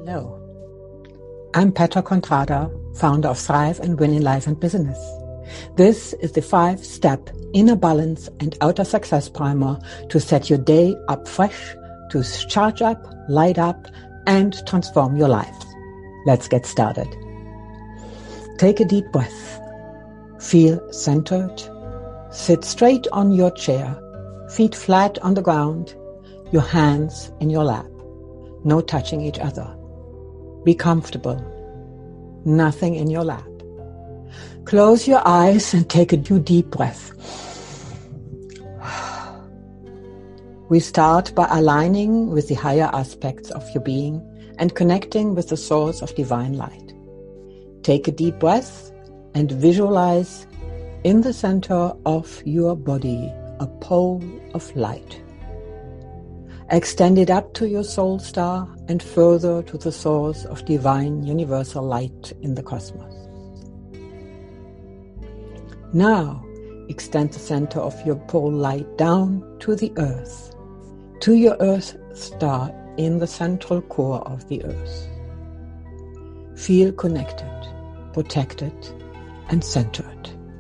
Hello, I'm Petra Contrada, founder of Thrive and Win in Life and Business. This is the 5-step inner balance and outer success primer to set your day up fresh, to charge up, light up, and transform your life. Let's get started. Take a deep breath. Feel centered. Sit straight on your chair, feet flat on the ground, your hands in your lap. No touching each other. Be comfortable. Nothing in your lap. Close your eyes and take a deep breath. We start by aligning with the higher aspects of your being and connecting with the source of divine light. Take a deep breath and visualize in the center of your body a pole of light. Extend it up to your soul star and further to the source of divine universal light in the cosmos. Now, extend the center of your pole light down to the earth, to your earth star in the central core of the earth. Feel connected, protected, and centered.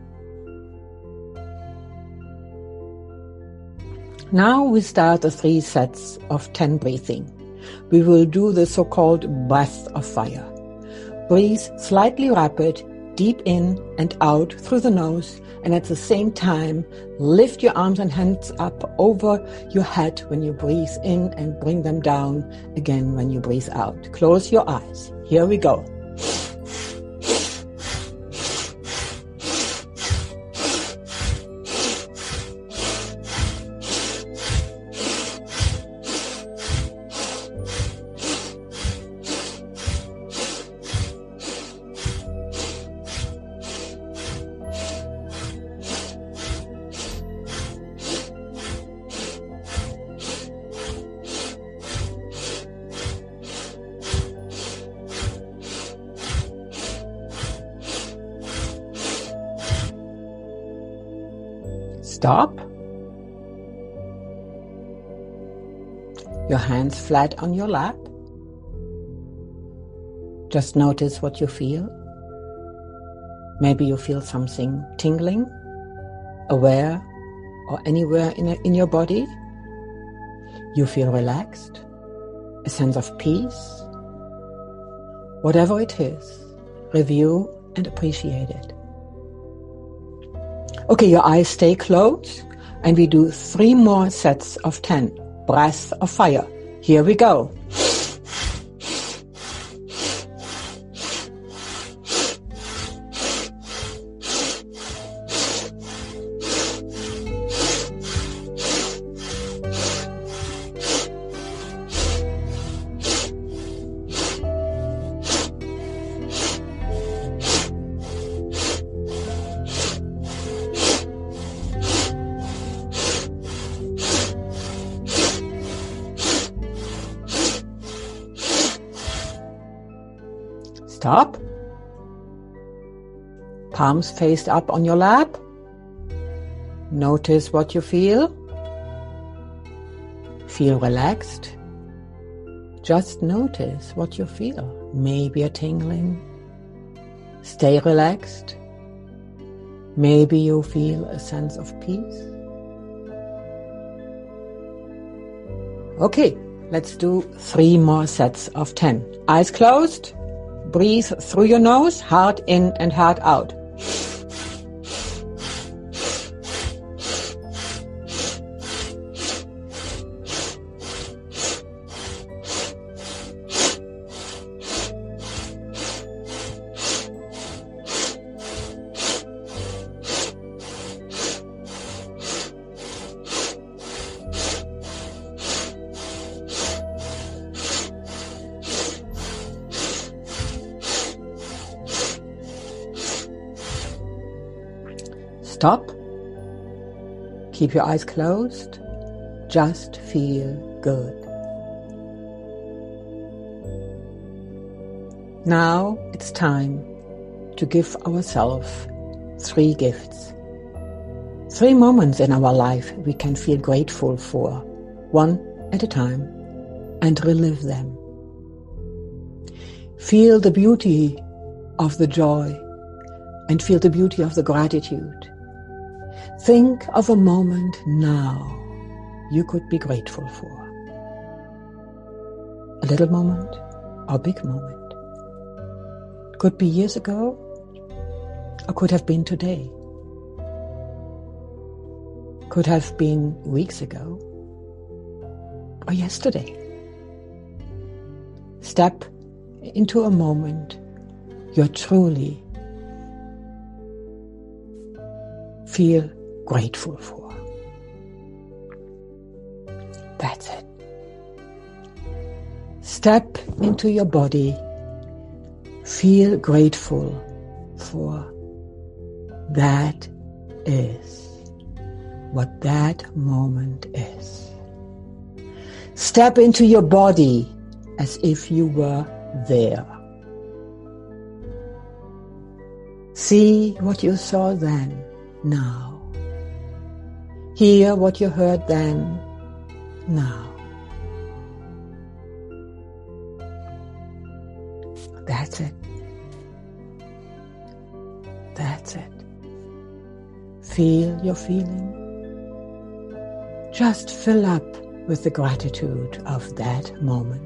Now we start the 3 sets of 10 breathing. We will do the so-called breath of fire. Breathe slightly rapid, deep in and out through the nose, and at the same time, lift your arms and hands up over your head when you breathe in and bring them down again when you breathe out. Close your eyes. Here we go. Stop. Your hands flat on your lap. Just notice what you feel. Maybe you feel something tingling, aware, or anywhere in your body. You feel relaxed, a sense of peace. Whatever it is, review and appreciate it. Okay, your eyes stay closed, and we do 3 more sets of 10. Breath of fire. Here we go. Stop. Palms faced up on your lap. Notice what you feel. Feel relaxed. Just notice what you feel. Maybe a tingling. Stay relaxed. Maybe you feel a sense of peace. Okay, let's do 3 more sets of 10. Eyes closed. Breathe through your nose, hard in and hard out. Stop. Keep your eyes closed. Just feel good. Now it's time to give ourselves 3 gifts. 3 moments in our life we can feel grateful for, one at a time, and relive them. Feel the beauty of the joy and feel the beauty of the gratitude. Think of a moment now you could be grateful for. A little moment or a big moment. Could be years ago or could have been today. Could have been weeks ago or yesterday. Step into a moment you're truly feel grateful for. That's it. Step into your body. Feel grateful for that is what that moment is. Step into your body as if you were there. See what you saw then, now. Hear what you heard then, now. That's it. That's it. Feel your feeling. Just fill up with the gratitude of that moment.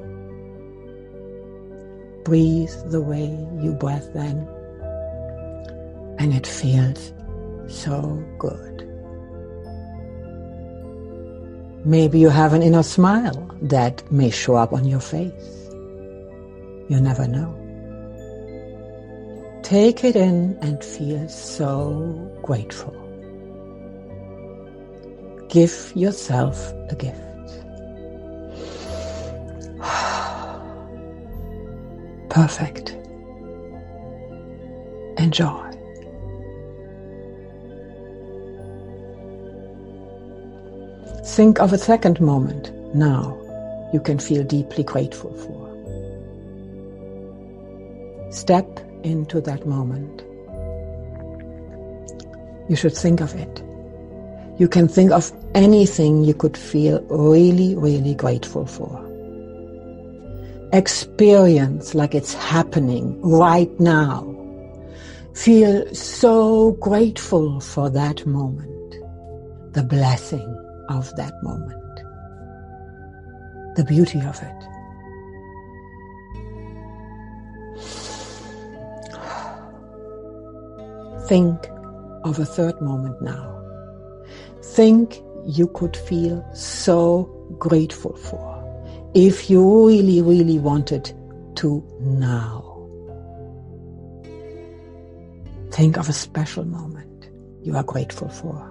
Breathe the way you breathe then, and it feels so good. Maybe you have an inner smile that may show up on your face. You never know. Take it in and feel so grateful. Give yourself a gift. Perfect. Enjoy. Think of a second moment now you can feel deeply grateful for. Step into that moment. You should think of it. You can think of anything you could feel really, really grateful for. Experience like it's happening right now. Feel so grateful for that moment. The blessing of that moment. The beauty of it. Think of a third moment now. Think you could feel so grateful for if you really, really wanted to now. Think of a special moment you are grateful for.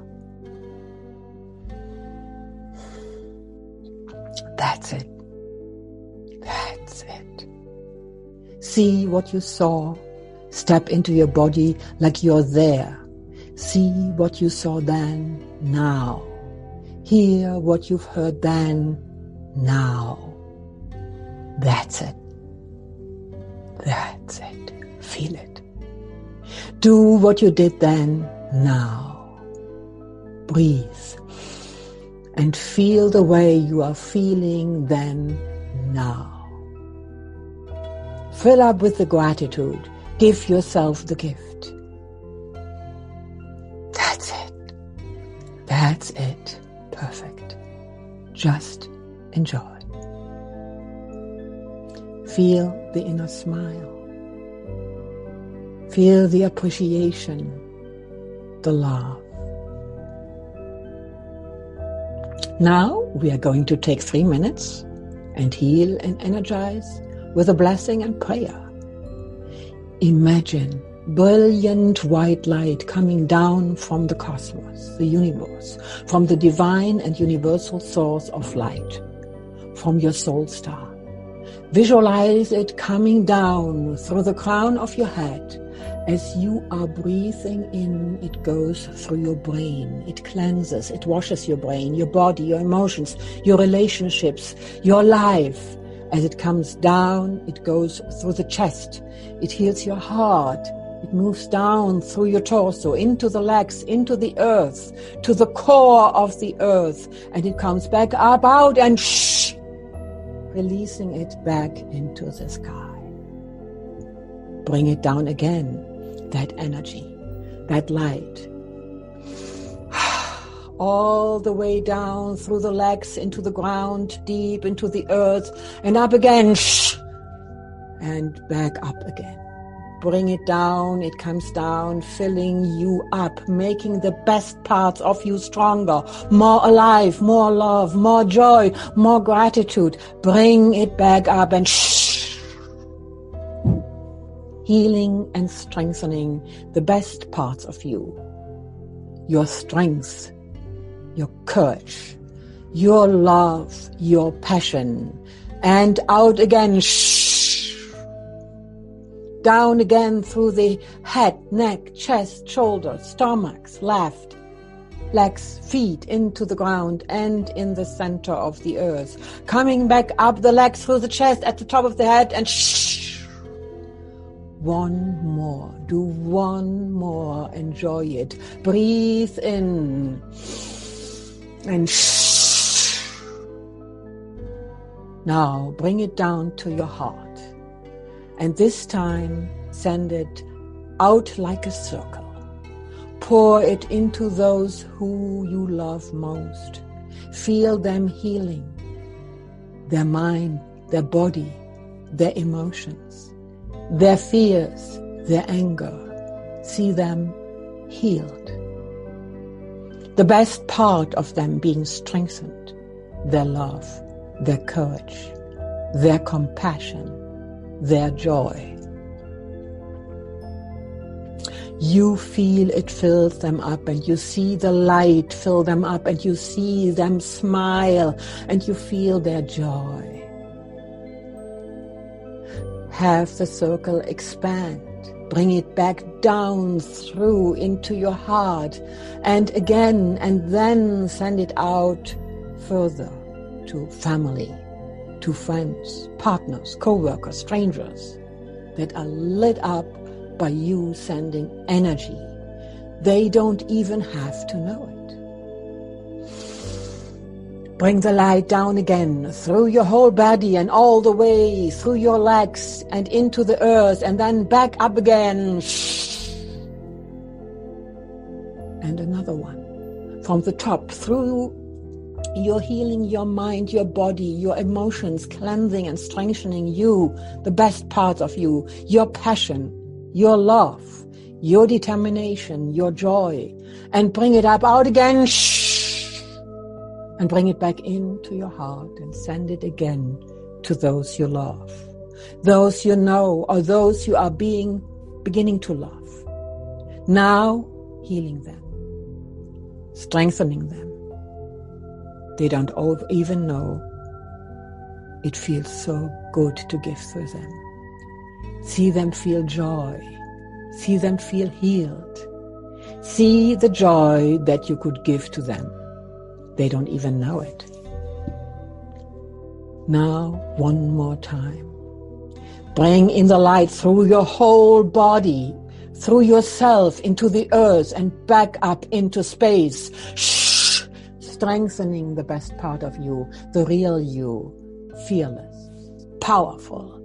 That's it. That's it. See what you saw. Step into your body like you're there. See what you saw then, now. Hear what you've heard then, now. That's it. That's it. Feel it. Do what you did then, now. Breathe. And feel the way you are feeling then, now. Fill up with the gratitude. Give yourself the gift. That's it. That's it. Perfect. Just enjoy. Feel the inner smile. Feel the appreciation, the love. Now we are going to take 3 minutes and heal and energize with a blessing and prayer. Imagine brilliant white light coming down from the cosmos, the universe, from the divine and universal source of light, from your soul star. Visualize it coming down through the crown of your head. As you are breathing in, it goes through your brain. It cleanses, it washes your brain, your body, your emotions, your relationships, your life. As it comes down, it goes through the chest. It heals your heart. It moves down through your torso, into the legs, into the earth, to the core of the earth. And it comes back up, out, and releasing it back into the sky. Bring it down again, that energy, that light. All the way down through the legs, into the ground, deep into the earth, and up again, and back up again. Bring it down, it comes down, filling you up, making the best parts of you stronger, more alive, more love, more joy, more gratitude. Bring it back up and healing and strengthening the best parts of you. Your strength, your courage, your love, your passion. And out again, down again through the head, neck, chest, shoulders, stomachs, left, legs, feet into the ground and in the center of the earth. Coming back up the legs through the chest at the top of the head and one more. Do one more. Enjoy it. Breathe in and now bring it down to your heart. And this time, send it out like a circle. Pour it into those who you love most. Feel them healing, their mind, their body, their emotions, their fears, their anger. See them healed. The best part of them being strengthened, their love, their courage, their compassion, their joy. You feel it fills them up, and you see the light fill them up, and you see them smile, and you feel their joy. Have the circle expand. Bring it back down through into your heart, and again, and then send it out further to family, to friends, partners, co-workers, strangers that are lit up by you sending energy. They don't even have to know it. Bring the light down again through your whole body and all the way through your legs and into the earth and then back up again. And another one from the top through. You're healing your mind, your body, your emotions, cleansing and strengthening you, the best parts of you, your passion, your love, your determination, your joy, and bring it up out again, and bring it back into your heart and send it again to those you love, those you know, or those you are beginning to love. Now, healing them, strengthening them. They don't even know it feels so good to give to them. See them feel joy. See them feel healed. See the joy that you could give to them. They don't even know it. Now, one more time. Bring in the light through your whole body, through yourself into the earth and back up into space. Strengthening the best part of you, the real you, fearless, powerful.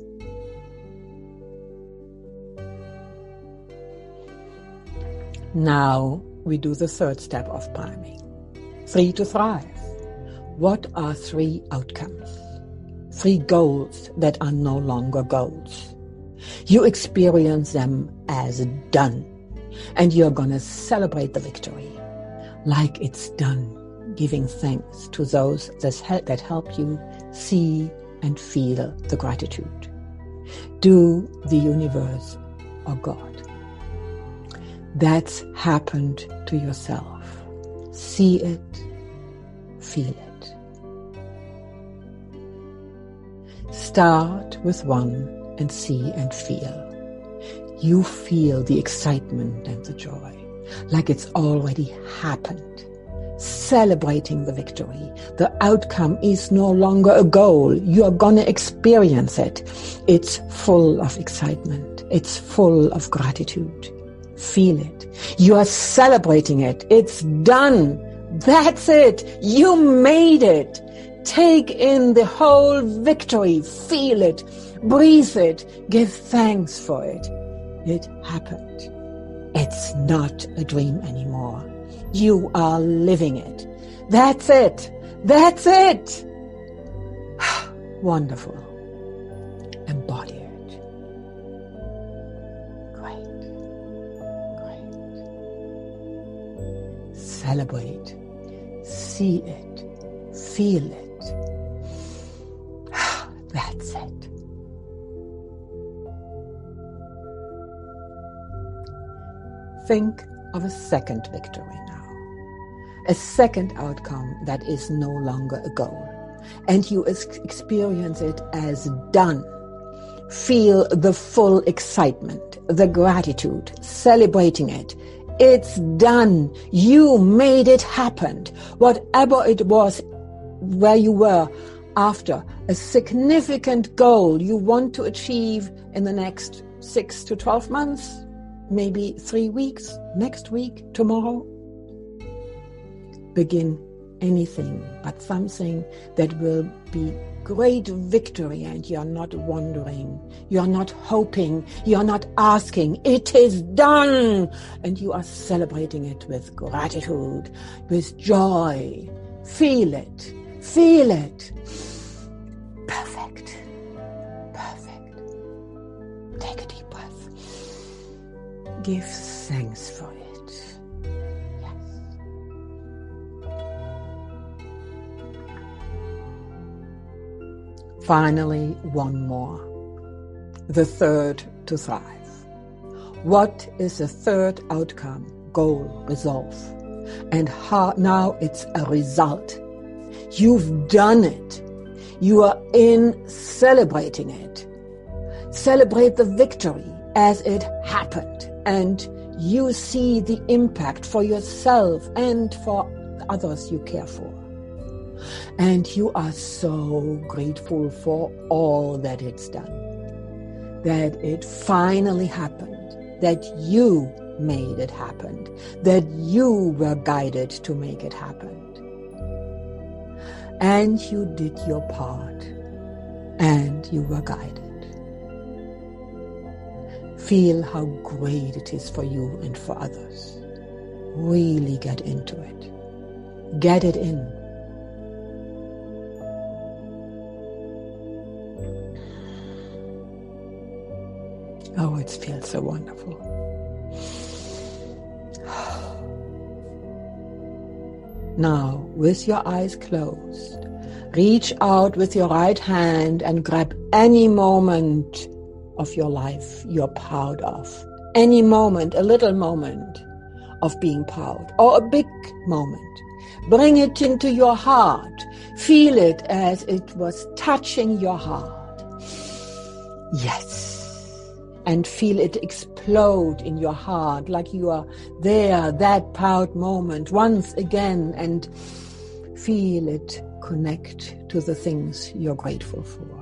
Now we do the third step of priming. 3 to thrive. What are 3 outcomes? 3 goals that are no longer goals. You experience them as done, and you're going to celebrate the victory like it's done. Giving thanks to those that help you see and feel the gratitude. Do the universe or God. That's happened to yourself. See it, feel it. Start with 1 and see and feel. You feel the excitement and the joy, like it's already happened. Celebrating the victory. The outcome is no longer a goal. You're gonna experience it. It's full of excitement. It's full of gratitude. Feel it. You are celebrating it. It's done. That's it. You made it. Take in the whole victory. Feel it. Breathe it. Give thanks for it. It happened. It's not a dream anymore. You are living it. That's it. That's it. Wonderful. Embody it. Great. Great. Celebrate. See it. Feel it. That's it. Think of a second victory now. A second outcome that is no longer a goal. And you experience it as done. Feel the full excitement, the gratitude, celebrating it. It's done. You made it happen. Whatever it was where you were after, a significant goal you want to achieve in the next 6 to 12 months, maybe 3 weeks, next week, tomorrow. Begin anything but something that will be great victory, and you're not wondering, you're not hoping, you're not asking. It is done, and you are celebrating it with gratitude, with joy. Feel it. Feel it. Perfect. Perfect. Take a deep breath. Give thanks for it. Finally, one more. The third to thrive. What is the third outcome, goal, resolve? And how now it's a result. You've done it. You are in celebrating it. Celebrate the victory as it happened. And you see the impact for yourself and for others you care for. And you are so grateful for all that it's done, that it finally happened, that you made it happen, that you were guided to make it happen. And you did your part, and you were guided. Feel how great it is for you and for others. Really get into it. Get it in. Oh, it feels so wonderful. Now, with your eyes closed, reach out with your right hand and grab any moment of your life you're proud of. Any moment, a little moment of being proud, or a big moment. Bring it into your heart. Feel it as it was touching your heart. Yes. And feel it explode in your heart like you are there, that proud moment, once again, and feel it connect to the things you're grateful for.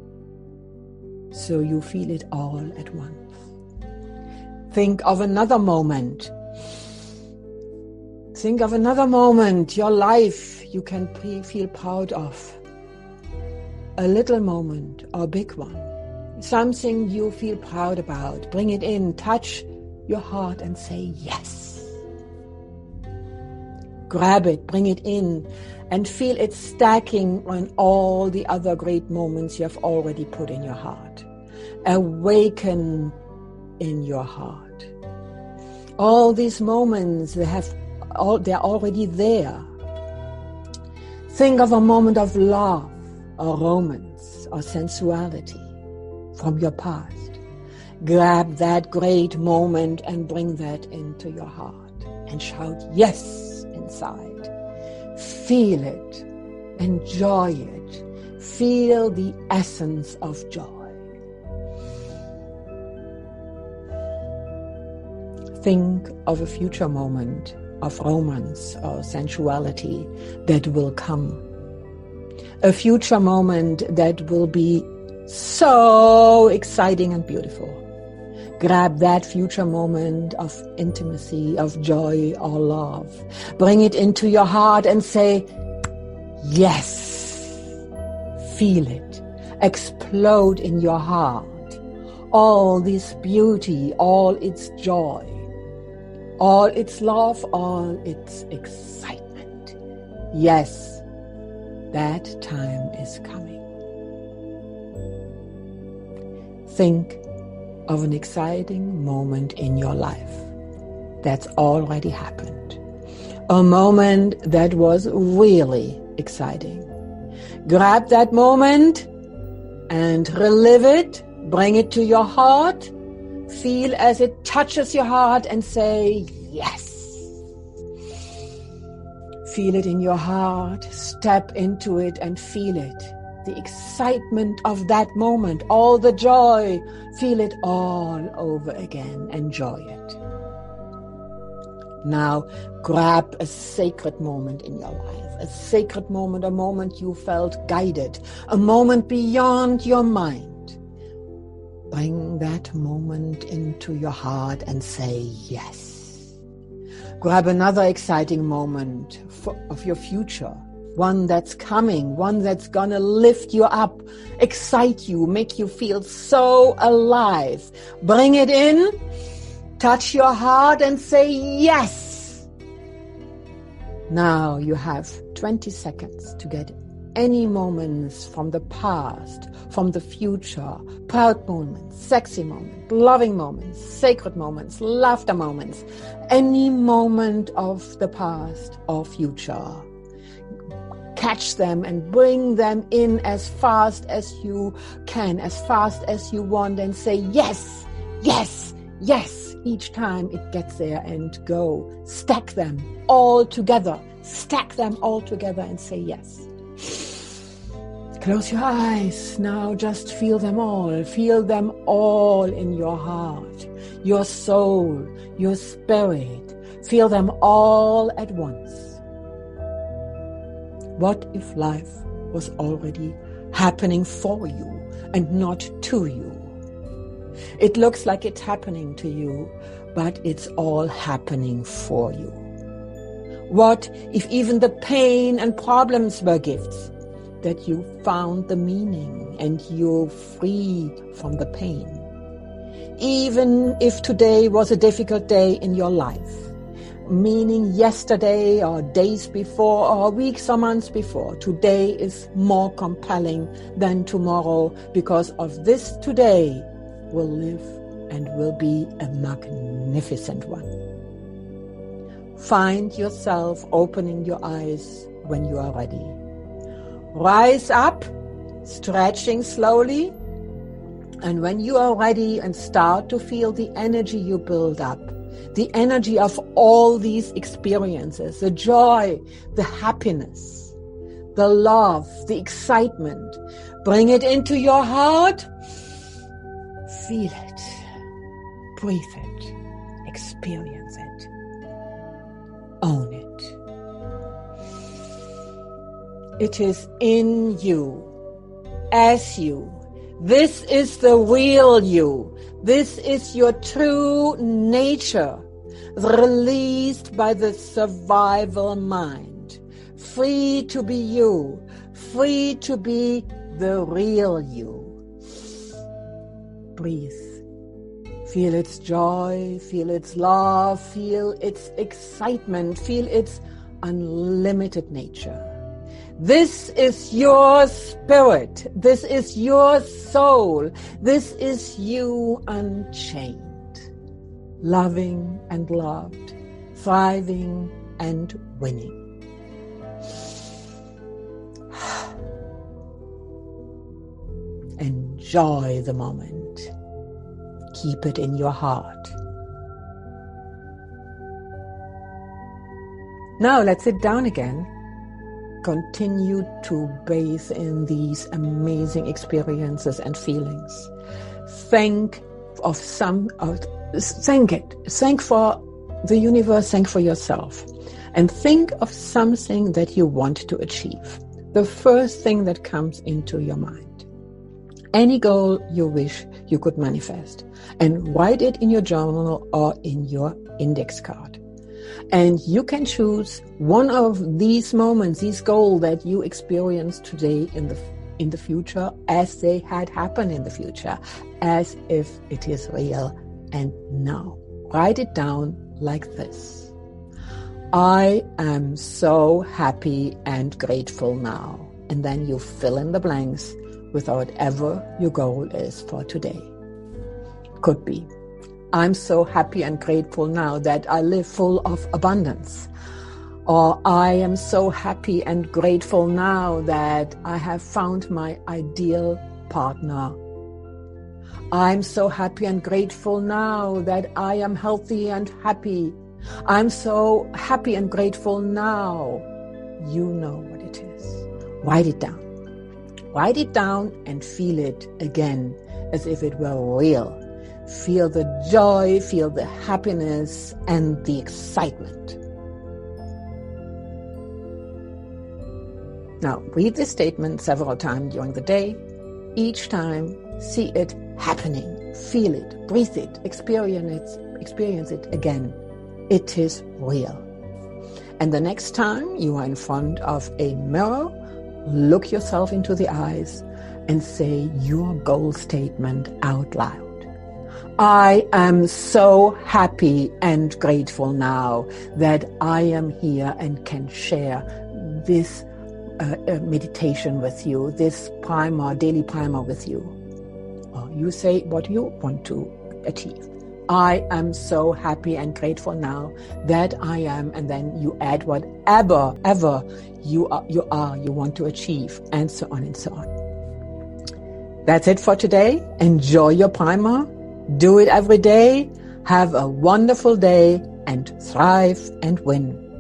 So you feel it all at once. Think of another moment. Think of another moment, your life you can feel proud of. A little moment or a big one. Something you feel proud about. Bring it in, touch your heart and say yes. Grab it, bring it in, and feel it stacking on all the other great moments you have already put in your heart. Awaken in your heart. All these moments, they're already there. Think of a moment of love or romance or sensuality from your past. Grab that great moment and bring that into your heart and shout yes inside. Feel it. Enjoy it. Feel the essence of joy. Think of a future moment of romance or sensuality that will come. A future moment that will be so exciting and beautiful. Grab that future moment of intimacy, of joy or love. Bring it into your heart and say, yes. Feel it. Explode in your heart. all this beauty, all its joy, all its love, all its excitement. Yes, that time is coming. Think of an exciting moment in your life that's already happened. A moment that was really exciting. Grab that moment and relive it. Bring it to your heart. Feel as it touches your heart and say, yes. Feel it in your heart. Step into it and feel it. The excitement of that moment, all the joy. Feel it all over again. Enjoy it. Now, grab a sacred moment in your life, a sacred moment, a moment you felt guided, a moment beyond your mind. Bring that moment into your heart and say yes. Grab another exciting moment of your future, one that's coming, one that's gonna lift you up, excite you, make you feel so alive. Bring it in. Touch your heart and say yes. Now you have 20 seconds to get any moments from the past, from the future, proud moments, sexy moments, loving moments, sacred moments, laughter moments, any moment of the past or future. Catch them and bring them in as fast as you can, as fast as you want, and say yes, yes, yes. Each time it gets there, and go. Stack them all together. Stack them all together and say yes. Close your eyes. Now just feel them all. Feel them all in your heart, your soul, your spirit. Feel them all at once. What if life was already happening for you and not to you? It looks like it's happening to you, but it's all happening for you. What if even the pain and problems were gifts, that you found the meaning and you're free from the pain? Even if today was a difficult day in your life, meaning yesterday or days before or weeks or months before, today is more compelling than tomorrow, because of this today will live and will be a magnificent one. Find yourself opening your eyes when you are ready. Rise up, stretching slowly, and when you are ready and start to feel the energy you build up, the energy of all these experiences, the joy, the happiness, the love, the excitement, bring it into your heart. Feel it, breathe it, experience it, own it. It is in you, as you. This is the real you. This is your true nature, released by the survival mind. Free to be you, free to be the real you. Breathe. Feel its joy, feel its love, feel its excitement, feel its unlimited nature. This is your spirit. This is your soul. This is you unchained, loving and loved, thriving and winning. Enjoy the moment. Keep it in your heart. Now let's sit down again. Continue to bathe in these amazing experiences and feelings. Thank for the universe, thank for yourself. And think of something that you want to achieve. The first thing that comes into your mind. Any goal you wish you could manifest, and write it in your journal or in your index card. And you can choose one of these moments, these goals that you experienced today in in the future as they had happened in the future, as if it is real and now. Write it down like this. I am so happy and grateful now. And then you fill in the blanks with whatever your goal is for today. Could be, I'm so happy and grateful now that I live full of abundance. Or I am so happy and grateful now that I have found my ideal partner. I'm so happy and grateful now that I am healthy and happy. I'm so happy and grateful now. You know what it is. Write it down. Write it down and feel it again as if it were real. Feel the joy, feel the happiness and the excitement. Now, read this statement several times during the day. Each time, see it happening. Feel it, breathe it, experience it again. It is real. And the next time you are in front of a mirror, look yourself into the eyes and say your goal statement out loud. I am so happy and grateful now that I am here and can share this meditation with you, this primer, daily primer with you. Or you say what you want to achieve. I am so happy and grateful now that I am, and then you add whatever you want to achieve, and so on and so on. That's it for today. Enjoy your primer. Do it every day. Have a wonderful day and thrive and win.